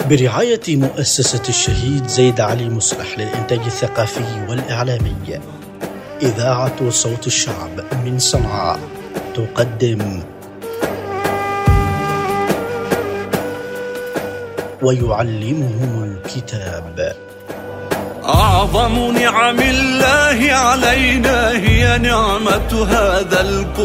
برعاية مؤسسة الشهيد زيد علي مصلح للإنتاج الثقافي والإعلامي، إذاعة صوت الشعب من صنعاء تقدم ويعلمهم الكتاب. أعظم نعم الله علينا هي نعمة هذا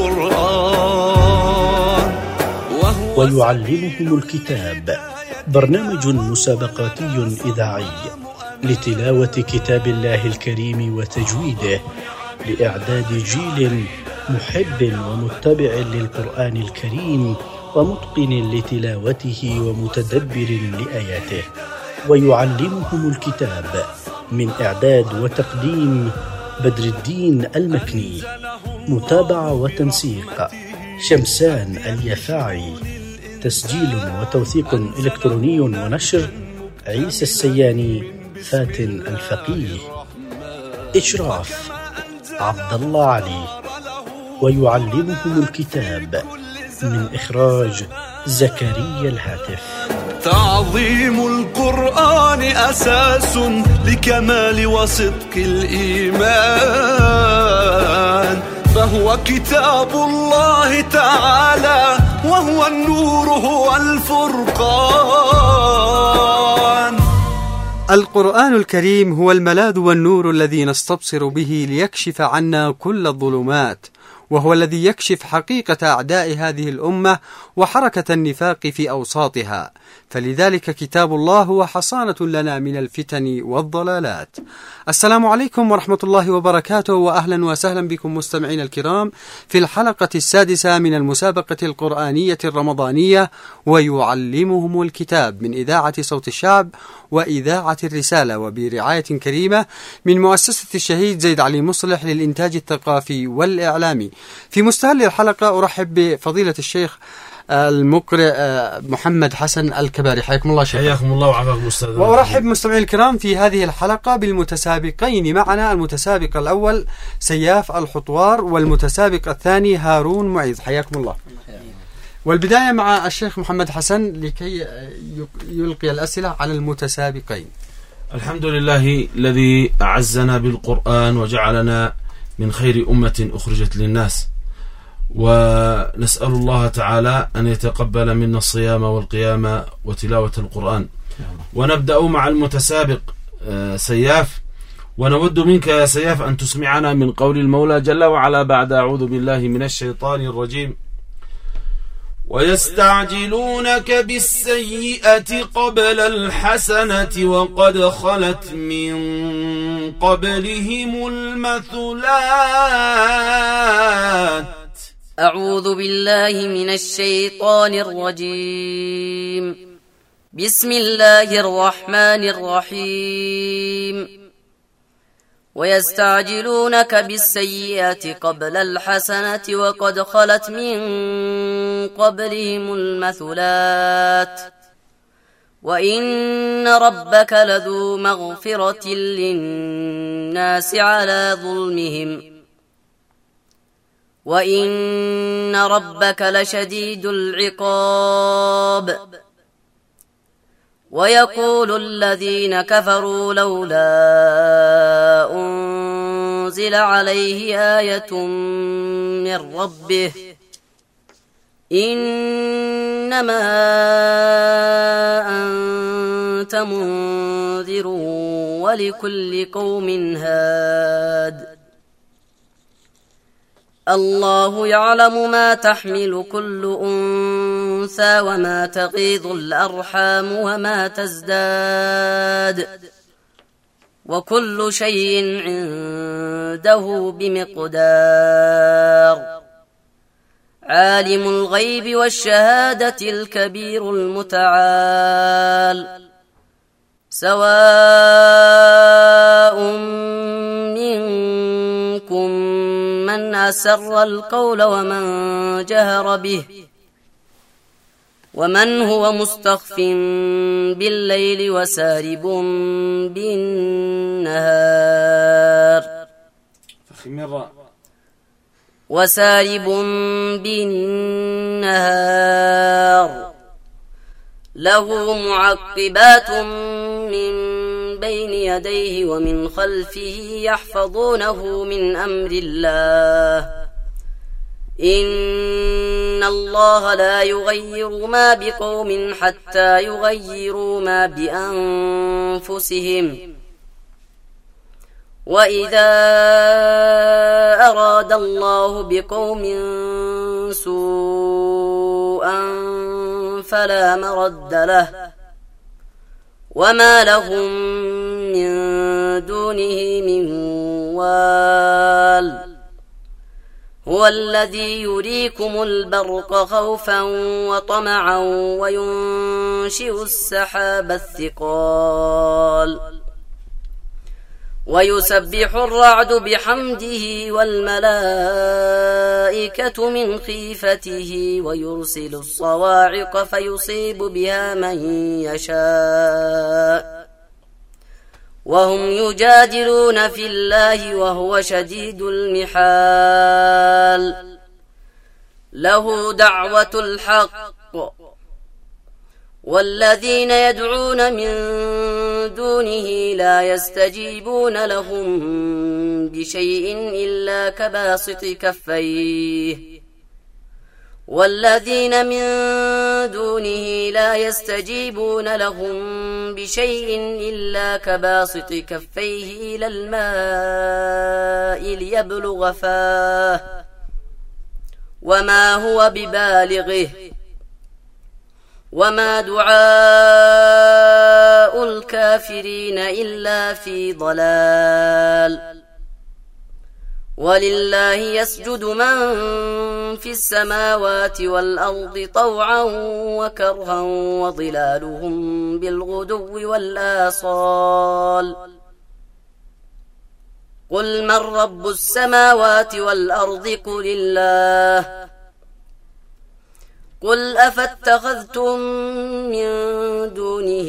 القرآن. ويعلمهم الكتاب برنامج مسابقاتي إذاعي لتلاوة كتاب الله الكريم وتجويده، لإعداد جيل محب ومتبع للقرآن الكريم ومتقن لتلاوته ومتدبر لآياته. ويعلمهم الكتاب من إعداد وتقديم بدر الدين المكني، متابعة وتنسيق شمسان اليفاعي، تسجيل وتوثيق إلكتروني ونشر عيسى السياني فاتن الفقيه، إشراف عبد الله علي. ويعلمهم الكتاب من إخراج زكريا الهاتف. تعظيم القرآن أساس لكمال وصدق الإيمان، فهو كتاب الله تعالى وهو النور هو الفرقان. القرآن الكريم هو الملاذ والنور الذي نستبصر به ليكشف عنا كل الظلمات، وهو الذي يكشف حقيقة أعداء هذه الأمة وحركة النفاق في أوساطها، فلذلك كتاب الله هو حصانة لنا من الفتن والضلالات. السلام عليكم ورحمة الله وبركاته، وأهلا وسهلا بكم مستمعين الكرام في الحلقة السادسة من المسابقة القرآنية الرمضانية ويعلمهم الكتاب من إذاعة صوت الشعب وإذاعة الرسالة، وبرعاية كريمة من مؤسسة الشهيد زيد علي مصلح للإنتاج الثقافي والإعلامي. في مستهل الحلقة أرحب بفضيلة الشيخ المقرئ محمد حسن الكباري. حياكم الله شيخ. حياكم الله وعافاكم أستاذ. وأرحب مستمعين الكرام في هذه الحلقة بالمتسابقين معنا، المتسابق الأول سياف الحطوار والمتسابق الثاني هارون معيز. حياكم الله. والبداية مع الشيخ محمد حسن لكي يلقي الأسئلة على المتسابقين. الحمد لله الذي أعزنا بالقرآن وجعلنا من خير أمة أخرجت للناس، ونسأل الله تعالى أن يتقبل منا الصيام والقيام وتلاوة القرآن. ونبدأ مع المتسابق سياف، ونود منك يا سياف أن تسمعنا من قول المولى جل وعلا بعد أعوذ بالله من الشيطان الرجيم: ويستعجلونك بالسيئة قبل الحسنة وقد خلت من قبلهم المثلات. أعوذ بالله من الشيطان الرجيم. بسم الله الرحمن الرحيم. ويستعجلونك بالسيئة قبل الحسنة وقد خلت من قبلهم المثلات وإن ربك لذو مغفرة للناس على ظلمهم وإن ربك لشديد العقاب. ويقول الذين كفروا لولا أنزل عليه آية من ربه إنما أنت منذر ولكل قوم هاد. الله يعلم ما تحمل كل أنثى وما تغيض الأرحام وما تزداد وكل شيء عنده بمقدار. عالم الغيب والشهادة الكبير المتعال. سواء منكم من أسر القول ومن جهر به ومن هو مستخف بالليل وسارب بالنهار بالنهار له معقبات من بين يديه ومن خلفه يحفظونه من أمر الله إن الله لا يغير ما بقوم حتى يغيروا ما بأنفسهم وإذا أراد الله بقوم سوءا فلا مرد له وما لهم من دونه من وال هو الذي يريكم البرق خوفا وطمعا وينشئ السحاب الثقال ويسبح الرعد بحمده والملائكة من خيفته ويرسل الصواعق فيصيب بها من يشاء وهم يجادلون في الله وهو شديد المحال له دعوة الحق والذين يدعون من دونه لا يستجيبون لهم بشيء إلا كباسط كفيه والذين من دونه لا يستجيبون لهم بشيء إلا كباسط كفيه إلى الماء ليبلغ فاه وما هو ببالغه وما دعاء الكافرين إلا في ضلال ولله يسجد من في السماوات والأرض طوعا وكرها وظلالهم بالغدو والآصال قل من رب السماوات والأرض قل الله قل أفاتخذتم من دونه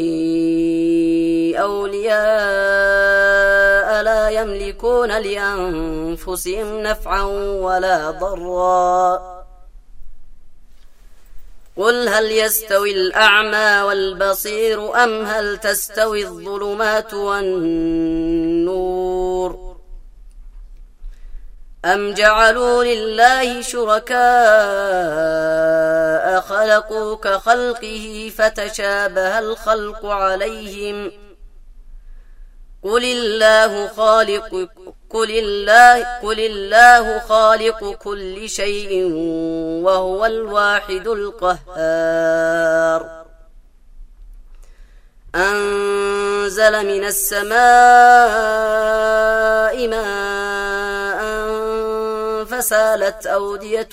أولياء لا يملكون لأنفسهم نفعا ولا ضرا قل هل يستوي الأعمى والبصير أم هل تستوي الظلمات والنور أم جعلوا لله شركاء خلقوا كخلقه فتشابه الخلق عليهم قل الله خالق كل شيء وهو الواحد القهار أنزل من السماء ماء فسالت أودية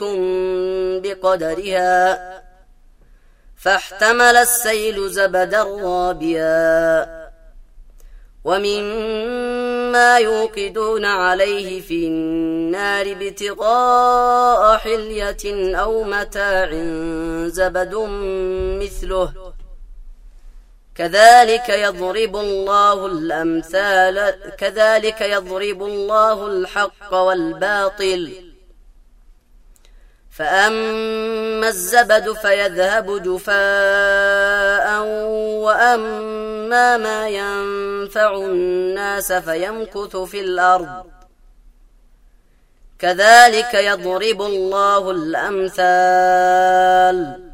بقدرها فاحتمل السيل زبدا رابيا ومما يوقدون عليه في النار ابتغاء حلية أو متاع زبد مثله كذلك يضرب الله الحق والباطل فأما الزبد فيذهب جفاء وأما ما ينفع الناس فيمكث في الأرض كذلك يضرب الله الأمثال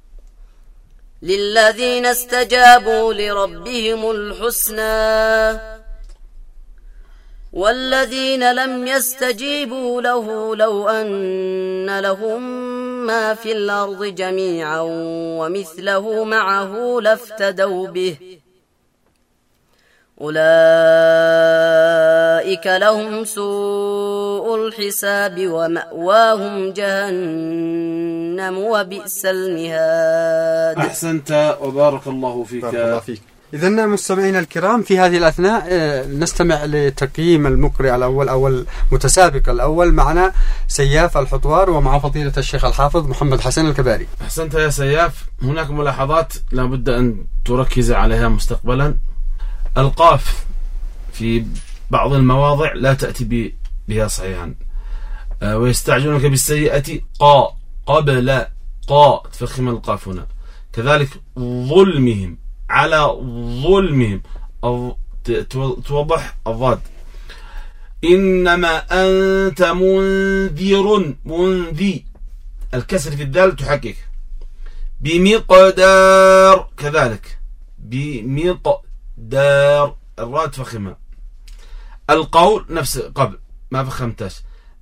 للذين استجابوا لربهم الحسنى والذين لم يستجيبوا له لو أن لهم ما في الأرض جميعا ومثله معه لافتدوا به أولئك لهم سوء الحساب ومأواهم جهنم وبئس المهاد. أحسنت وبارك الله فيك. بارك الله فيك. إذن مستمعينا الكرام في هذه الأثناء نستمع لتقييم المقرئ الأول أو المتسابق الأول معنا سياف الحطوار ومع فضيلة الشيخ الحافظ محمد حسن الكباري. أحسنت يا سياف. هناك ملاحظات لابد أن تركز عليها مستقبلا. القاف في بعض المواضع لا تأتي بها صحيحا ويستعجلونك بالسيئة قبل تفخم القاف هنا كذلك ظلمهم، على ظلمهم توضح الضاد. إنما أنت منذر، منذي، الكسر في الدال تحقق. بمقدار، كذلك بمقدار، الراء تفخمها. القول نفس قبل ما فخمتاش.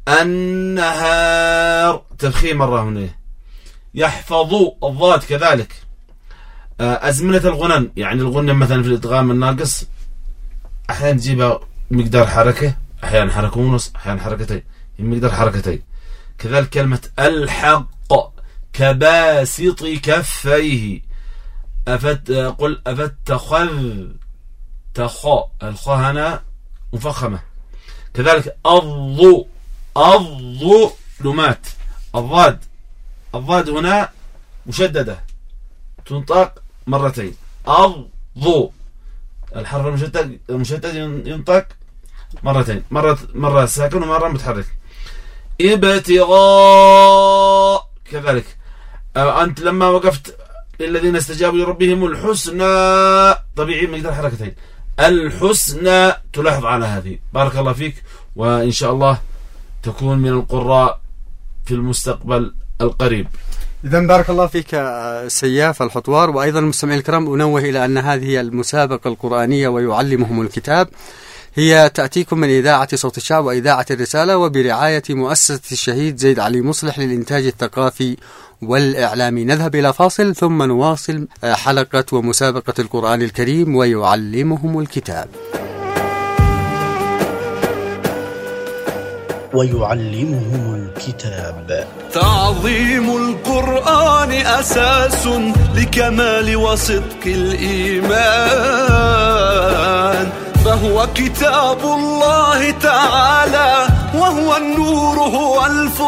النهار تفخيم الراء هنا. يحفظوا، الضاد كذلك. أزمنة الغنن، يعني الغنن مثلا في الإدغام الناقص أحيانا تجيبها مقدار حركة، أحيانا حركة ونص، أحيانا حركتين، مقدار حركتين. كذلك كلمة الحق كباسط كفيه. قل أفتخذ، تخاء، الخاء هنا مفخمة. كذلك الظلمات، الضاد هنا مشددة تنطق مرتين. الحرف المشدد ينطق مرتين، مرة ساكن ومرة متحرك. ابتغاء كذلك. أنت لما وقفت للذين استجابوا لربهم الحسنى، طبيعي مقدار حركتين. الحسنى تلاحظ على هذه. بارك الله فيك، وإن شاء الله تكون من القراء في المستقبل القريب. إذن بارك الله فيك سياف الحطوار. وأيضا المستمعين الكرام أنوه إلى أن هذه المسابقة القرآنية ويعلمهم الكتاب هي تأتيكم من إذاعة صوت الشعب وإذاعة الرسالة، وبرعاية مؤسسة الشهيد زيد علي مصلح للإنتاج الثقافي والإعلامي. نذهب إلى فاصل ثم نواصل حلقة ومسابقة القرآن الكريم ويعلمهم الكتاب. ويعلمهم الكتاب. تعظيم القرآن أساس لكمال وصدق الإيمان، فهو كتاب الله تعالى وهو النور، هو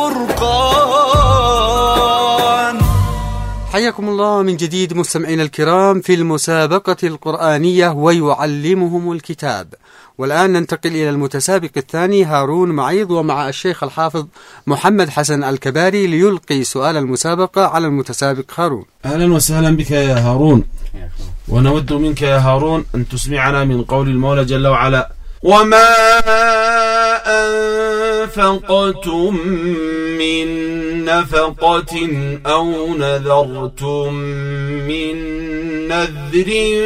الفرقان. حياكم الله من جديد مستمعينا الكرام في المسابقة القرآنية ويعلمهم الكتاب. والآن ننتقل إلى المتسابق الثاني هارون معيض، ومع الشيخ الحافظ محمد حسن الكباري ليلقي سؤال المسابقة على المتسابق هارون. أهلا وسهلا بك يا هارون، ونود منك يا هارون أن تسمعنا من قول المولى جل وعلا: وما أنفقتم من نفقة أو نذرتم من نذر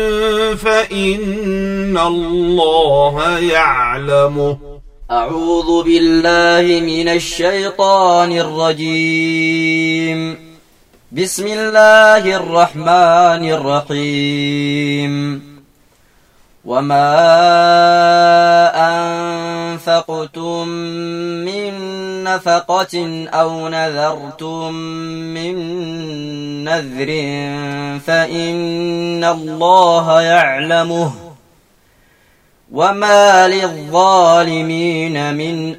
فإن الله يعلمه. أعوذ بالله من الشيطان الرجيم. بسم الله الرحمن الرحيم. وما أنفقتم من نفقة أو نذرتم من نذر فإن الله يعلمه وما للظالمين من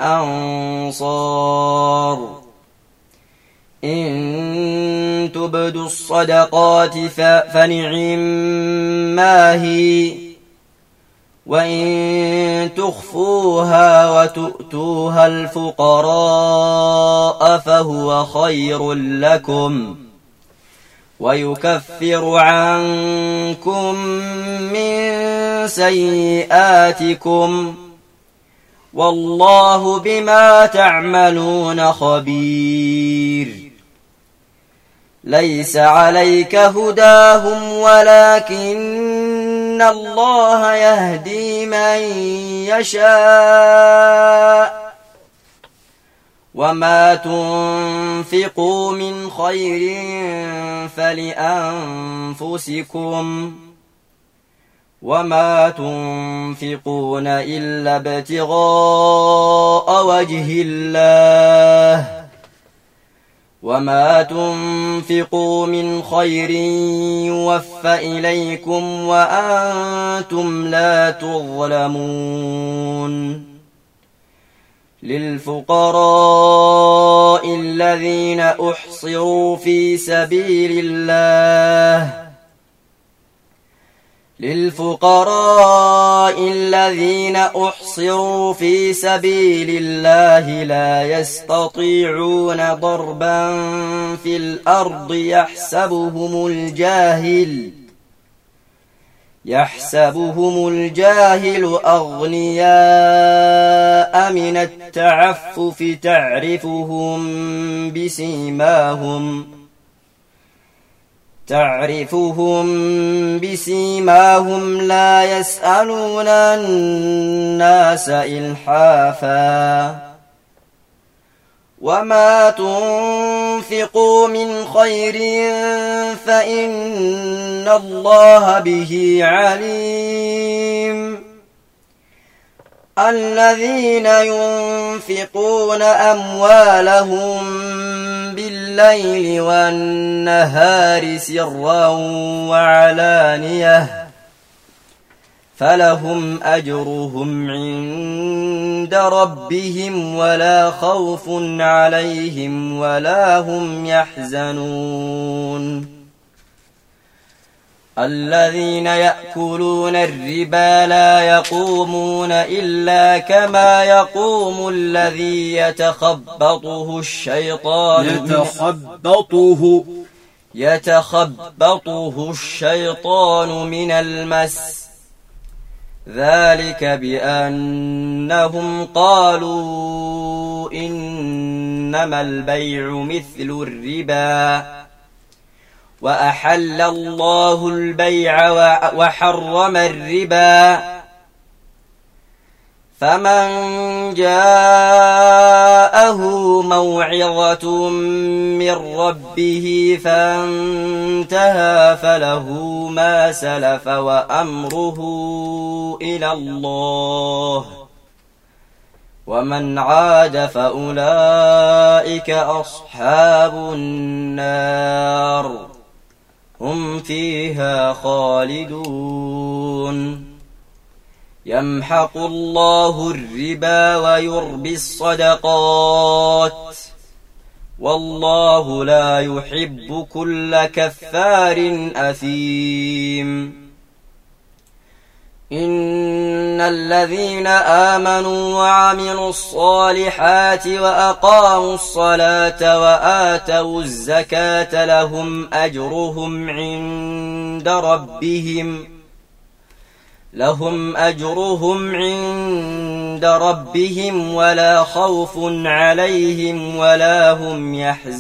أنصار. إن تبدوا الصدقات فنعما هي، وإن تخفوها وتؤتوها الفقراء فهو خير لكم ويكفر عنكم من سيئاتكم والله بما تعملون خبير. ليس عليك هداهم ولكن الله يهدي من يشاء وما تنفقوا من خير فلأنفسكم وما تنفقون إلا ابتغاء وجه الله وما تنفقوا من خير يوفى إليكم وأنتم لا تظلمون. للفقراء الذين أحصروا في سبيل الله للفقراء الذين أحصروا في سبيل الله لا يستطيعون ضربا في الأرض يحسبهم الجاهل أغنياء من التعفف تعرفهم بسيماهم لا يسألون الناس إلحافا وما تنفقوا من خير فإن الله به عليم الذين ينفقون أموالهم بالليل والنهار سرا وعلانية فلهم أجرهم عند ربهم ولا خوف عليهم ولا هم يحزنون الذين يأكلون الربا لا يقومون إلا كما يقوم الذي يتخبطه الشيطان من المس ذلك بأنهم قالوا إنما البيع مثل الربا وأحل الله البيع وحرم الربا فمن جاءه موعظة من ربه فانتهى فله ما سلف وأمره إلى الله ومن عاد فأولئك أصحاب النار هم فيها خالدون يمحق الله الربا ويربي الصدقات والله لا يحب كل كفار أثيم إن الذين آمنوا وعملوا الصالحات وأقاموا الصلاة وآتوا الزكاة لهم أجرهم عند ربهم ولا خوف عليهم ولا هم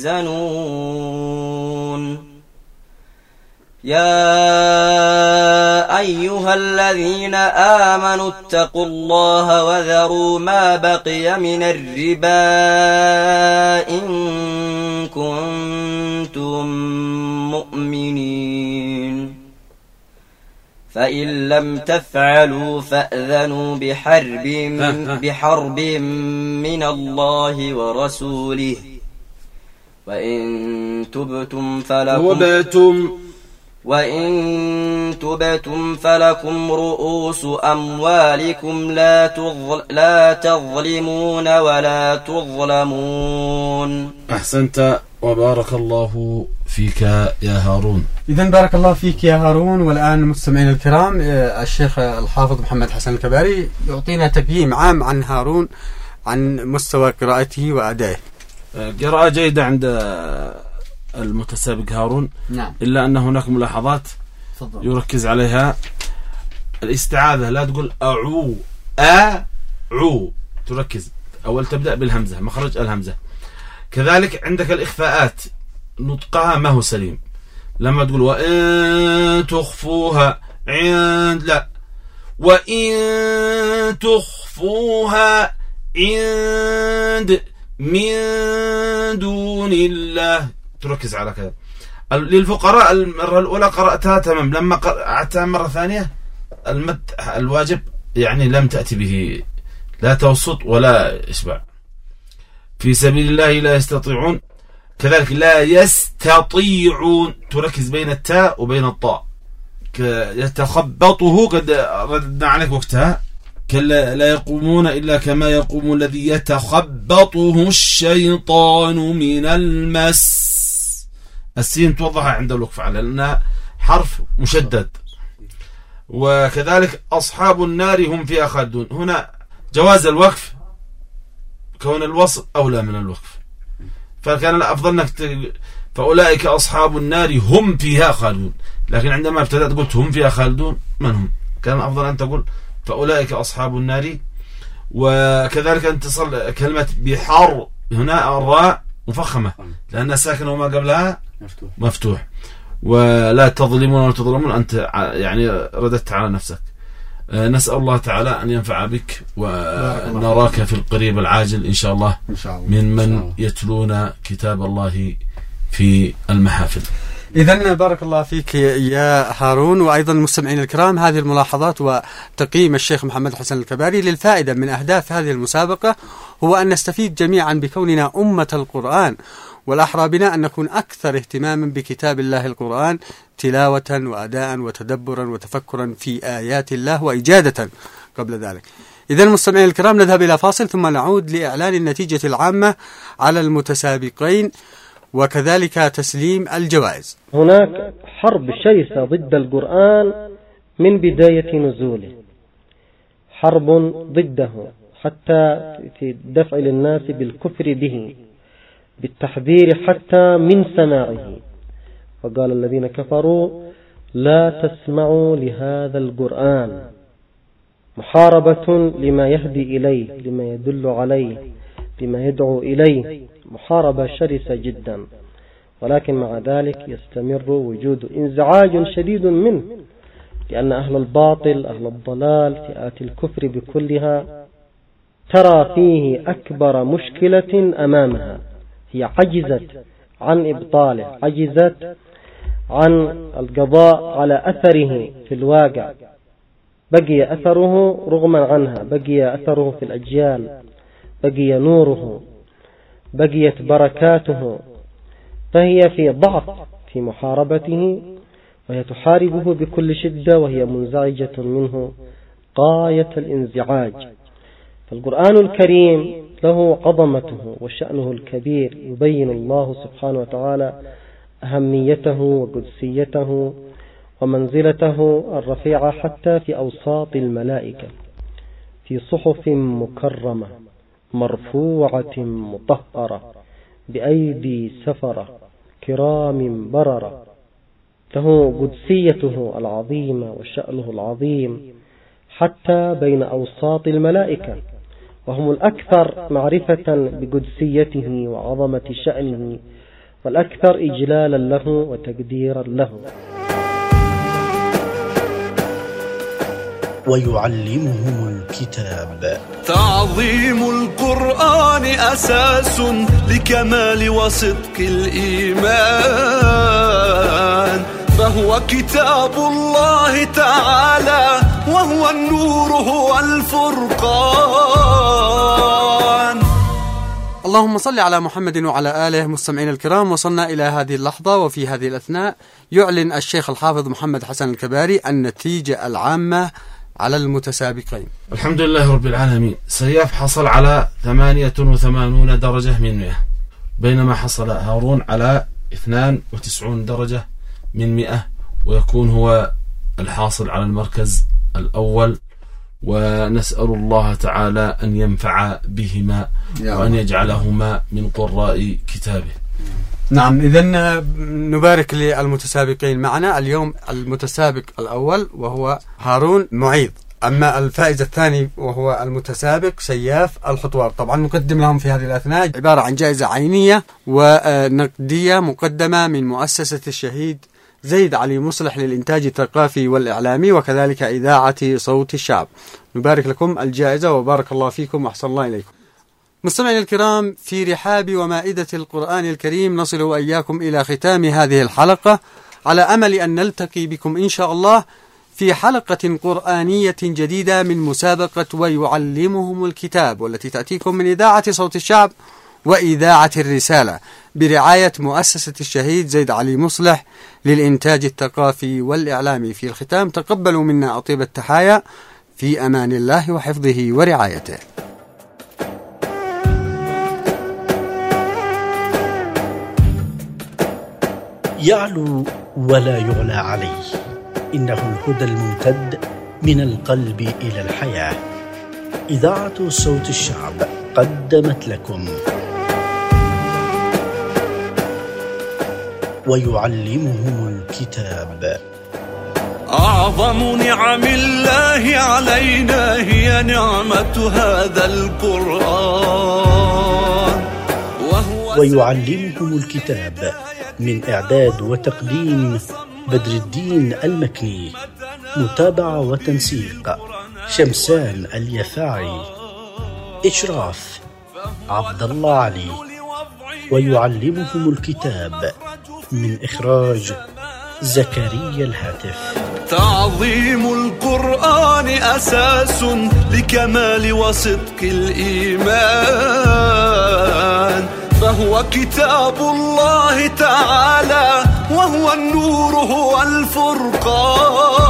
يحزنون يا أيها الذين آمنوا اتقوا الله وذروا ما بقي من الربا إن كنتم مؤمنين فإن لم تفعلوا فأذنوا بحرب من الله ورسوله وإن تبتم فلكم رؤوس أموالكم لا تظلمون ولا تظلمون. أحسنت وبارك الله فيك يا هارون. إذن بارك الله فيك يا هارون. والآن مستمعين الكرام الشيخ الحافظ محمد حسن الكباري يعطينا تقييم عام عن هارون عن مستوى قراءته وأدائه. قراءة جيدة عند المتسابق هارون. نعم. إلا أن هناك ملاحظات يركز عليها. الاستعاذة لا تقول أعو أعو، تركز أول تبدأ بالهمزة مخرج الهمزة. كذلك عندك الإخفاءات نطقها ما هو سليم. لما تقول وإن تخفوها عند، لا، وإن تخفوها عند من دون الله، تركز على كذا. للفقراء المرة الأولى قرأتها تمام، لما قرأتها مرة ثانية المد الواجب يعني لم تأتي به، لا توسط ولا إشباع. في سبيل الله لا يستطيعون، كذلك لا يستطيعون، تركز بين التاء وبين الطاء. يتخبطه قد ردنا عليك وقتها، كلا لا يقومون إلا كما يقوم الذي يتخبطه الشيطان من المس. السين توضح عند الوقف على لأنها حرف مشدد. وكذلك أصحاب النار هم فيها خالدون. هنا جواز الوقف، كون الوصل أولى من الوقف، فكان الأفضل أنك فأولئك أصحاب النار هم فيها خالدون، لكن عندما ابتدأت قلت هم فيها خالدون من هم؟ كان الأفضل أن تقول فأولئك أصحاب النار. وكذلك أن تصل كلمة بحر، هنا الراء مفخمة لأنها ساكنة وما قبلها مفتوح. ولا تظلمون ولا تظلمون، أنت يعني رددت على نفسك. نسأل الله تعالى أن ينفع بك ونراك في القريب العاجل إن شاء الله ممن يتلون كتاب الله في المحافل. إذن بارك الله فيك يا هارون. وأيضا مستمعين الكرام، هذه الملاحظات وتقييم الشيخ محمد حسن الكباري للفائدة من أهداف هذه المسابقة هو أن نستفيد جميعا بكوننا أمة القرآن، والأحرى بنا أن نكون أكثر اهتماما بكتاب الله القرآن تلاوة وأداء وتدبرا وتفكرا في آيات الله وإجادة قبل ذلك. إذن مستمعين الكرام، نذهب إلى فاصل ثم نعود لإعلان النتيجة العامة على المتسابقين وكذلك تسليم الجوائز. هناك حرب شرسة ضد القرآن من بداية نزوله، حرب ضده حتى في دفع للناس بالكفر به، بالتحذير حتى من سماعه. وقال الذين كفروا لا تسمعوا لهذا القرآن، محاربة لما يهدي إليه، لما يدل عليه، لما يدعو إليه، محاربة شرسة جدا. ولكن مع ذلك يستمر وجود انزعاج شديد منه، لأن أهل الباطل أهل الضلال فئات الكفر بكلها ترى فيه أكبر مشكلة أمامها، هي عجزت عن إبطاله، عجزت عن القضاء على أثره في الواقع. بقي أثره رغما عنها، بقي أثره في الأجيال، بقي نوره، بقيت بركاته، فهي في ضعف في محاربته، وهي تحاربه بكل شدة، وهي منزعجة منه غاية الانزعاج. فالقرآن الكريم له عظمته وشأنه الكبير، يبين الله سبحانه وتعالى أهميته وقدسيته ومنزلته الرفيعة حتى في أوساط الملائكة، في صحف مكرمة مرفوعة مطهرة بأيدي سفرة كرام بررة. له قدسيته العظيمة وشأنه العظيم حتى بين أوساط الملائكة، وهم الأكثر معرفة بقدسيته وعظمة شأنه، والأكثر إجلالا له وتقديرا له. ويعلمهم الكتاب. تعظيم القرآن أساس لكمال وصدق الإيمان، فهو كتاب الله تعالى وهو النور هو الفرقان. اللهم صل على محمد وعلى آله. مستمعين الكرام، وصلنا إلى هذه اللحظة، وفي هذه الأثناء يعلن الشيخ الحافظ محمد حسن الكباري النتيجة العامة على المتسابقين. الحمد لله رب العالمين. سياف حصل على 88 درجة من 100، بينما حصل هارون على 92 درجة من 100، ويكون هو الحاصل على المركز الأول. ونسأل الله تعالى أن ينفع بهما وأن يجعلهما من قراء كتابه. نعم، إذن نبارك للمتسابقين معنا اليوم. المتسابق الأول وهو هارون معيض، أما الفائز الثاني وهو المتسابق سياف الحطوار. طبعا نقدم لهم في هذه الأثناء عبارة عن جائزة عينية ونقدية مقدمة من مؤسسة الشهيد زيد علي مصلح للإنتاج الثقافي والإعلامي، وكذلك إذاعة صوت الشعب. نبارك لكم الجائزة وبارك الله فيكم وأحسن الله إليكم. مستمعين الكرام، في رحاب ومائدة القرآن الكريم نصل وإياكم إلى ختام هذه الحلقة، على أمل أن نلتقي بكم إن شاء الله في حلقة قرآنية جديدة من مسابقة ويعلمهم الكتاب، والتي تأتيكم من إذاعة صوت الشعب وإذاعة الرسالة برعاية مؤسسة الشهيد زيد علي مصلح للإنتاج الثقافي والإعلامي. في الختام تقبلوا منا أطيب التحايا، في أمان الله وحفظه ورعايته. يعلو ولا يعلى عليه، إنه الهدى الممتد من القلب إلى الحياة. إذاعة صوت الشعب قدمت لكم ويعلمهم الكتاب. أعظم نعم الله علينا هي نعمة هذا القرآن، ويعلمهم الكتاب من إعداد وتقديم بدر الدين المكني، متابعة وتنسيق شمسان اليفاعي، إشراف عبد الله علي. ويعلمهم الكتاب من إخراج زكريا الهاتف. تعظيم القرآن أساس لكمال وصدق الإيمان، فهو كتاب الله تعالى وهو النور هو الفرقان.